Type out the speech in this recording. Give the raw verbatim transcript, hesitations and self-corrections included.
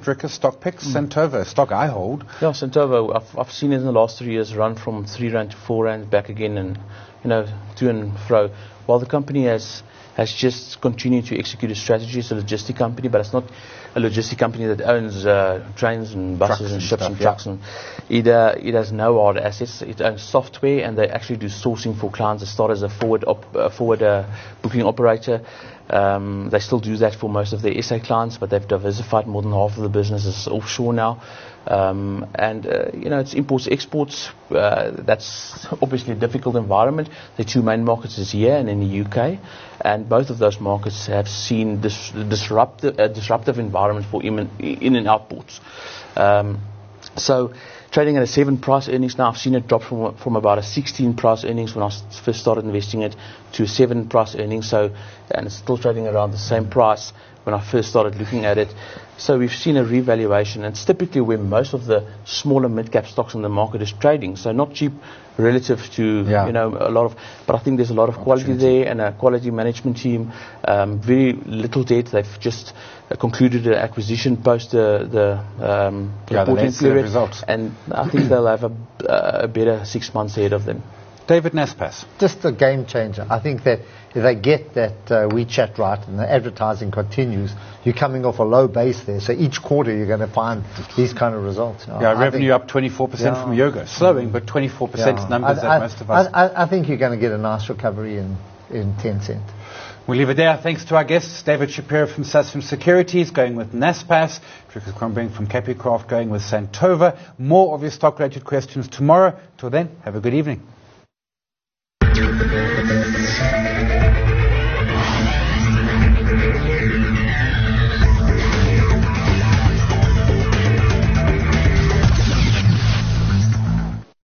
Stricker stock picks. Mm. Santova, stock I hold. Yeah, Santova, I've, I've seen it in the last three years run from three rand to four rand, back again, and, you know, to and fro. While the company has has just continued to execute a strategy, it's a logistic company, but it's not a logistic company that owns uh, trains and buses trucks and, and ships stuff, and trucks. yeah. And it, uh, it has no hard assets. It owns software, and they actually do sourcing for clients that start as a forward op, uh, forward uh, booking operator. Um, they still do that for most of their S A clients, but they've diversified. More than half of the business is offshore now. Um, and, uh, you know, it's imports, exports. Uh, that's obviously a difficult environment. The two main markets is here and in the U K. And both of those markets have seen dis- disruptive, uh, disruptive environment for in, in and out ports. Um, so trading at a seven price earnings now, I've seen it drop from from about a sixteen price earnings when I first started investing it to a seven price earnings. So, and it's still trading around the same price when I first started looking at it. So we've seen a revaluation, and it's typically where most of the smaller mid-cap stocks in the market is trading. So not cheap relative to, yeah. you know, a lot of, but I think there's a lot of quality there and a quality management team. Um, very little debt. They've just uh, concluded an acquisition post the the, um, yeah, reporting the period, results. and I think they'll have a, uh, a better six months ahead of them. David Naspers. Just a game changer. I think that if they get that uh, WeChat right and the advertising continues, you're coming off a low base there. So each quarter you're going to find these kind of results. Yeah, I revenue up twenty-four percent yeah. from Yoga. Slowing, but twenty-four percent yeah. numbers I, that I, most of us... I, I think you're going to get a nice recovery in, in Tencent. We'll leave it there. Thanks to our guests, David Shapiro from Sasfin Securities, going with Naspers, Dricus Crumbring from Capicraft, going with Santova. More of your stock-related questions tomorrow. Till then, have a good evening.